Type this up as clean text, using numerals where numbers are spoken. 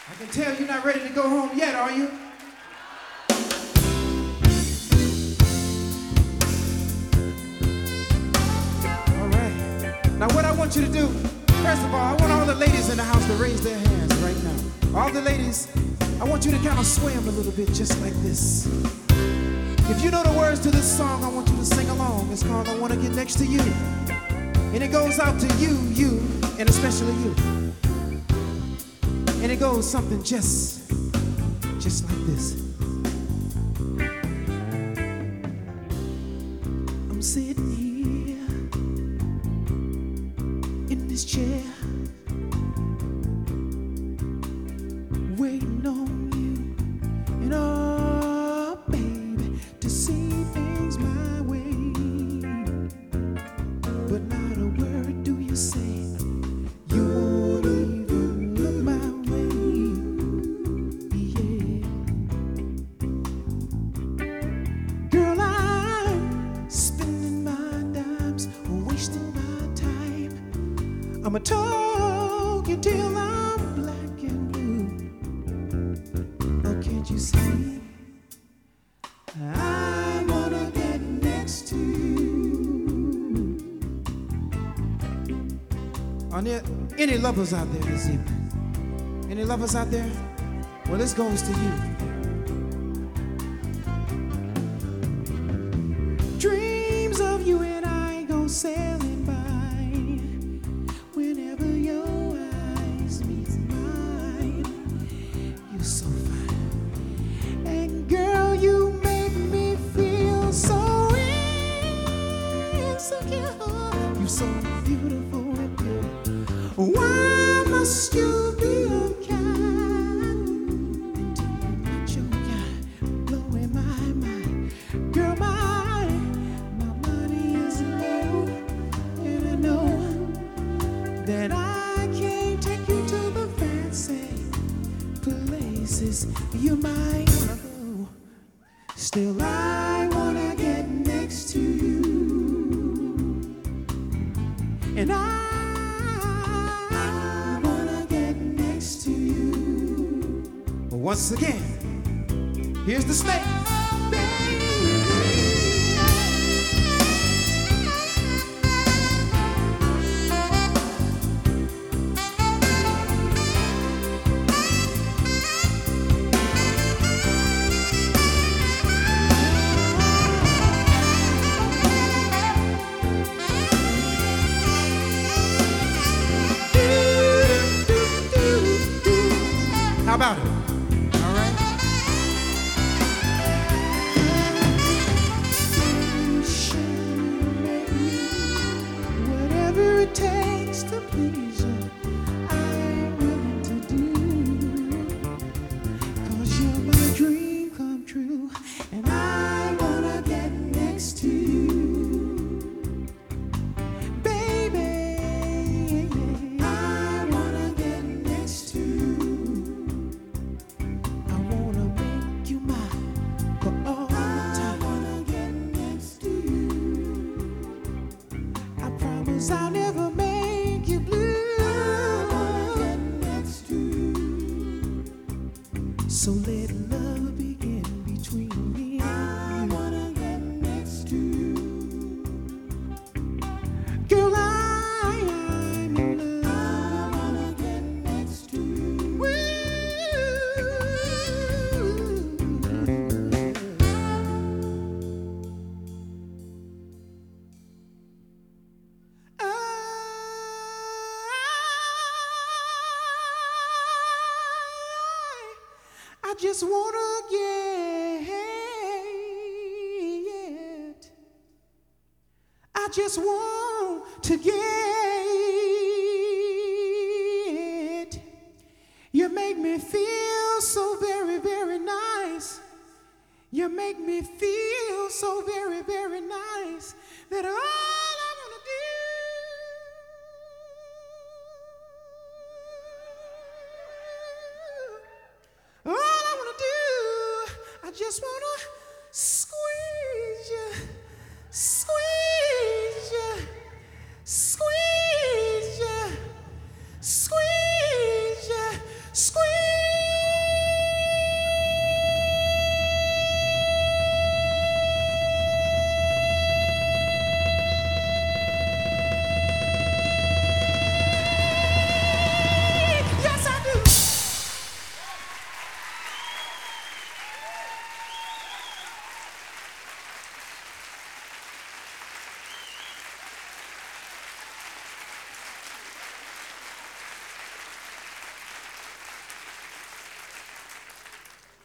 I can tell you're not ready to go home yet, are you? All right. Now what I want you to do, first of all, I want all the ladies in the house to raise their hands right now. All the ladies, I want you to kind of swim a little bit just like this. If you know the words to this song, I want you to sing along. It's called I Want to Get Next to You. And it goes out to you, and especially you. And it goes something just like this. I'm sitting here in this chair, waiting on you, and oh, baby, to see things my way. But not a word do you say. You won't even look my way. Yeah. Girl, I'm spending my dimes, wasting my time. I'ma talk you till I'm black and blue. Oh, can't you see? I wanna get next to you. Are there any lovers out there this evening? Any lovers out there? Well, this goes to you. Dreams of you and I go sailing by. Whenever your eyes meet mine, you're so fine. And girl, you make me feel so insecure. You're so beautiful and pure. Why must you be unkind? Until you put your kind, blowing my mind. Girl, my money is low, and I know that I can't take you to the fancy places you might wanna go. Still, I wanna get next to you, and I wanna get next to you. Once again, here's the snake. How about it? All right. Whatever it takes to please you, I'm willing to do. 'Cause you're my dream come true, and I wanna get next to you. Baby, I wanna get next to you. I wanna make you mine for all time. I wanna get next to you. I promise I'll never make you blue. I wanna get next to you. So let love begin between me and you. I wanna get next to you. Girl, I'm in love. I wanna get next to you. I just wanna get. I just want to get. You make me feel so very, very nice. You make me feel so very, very nice that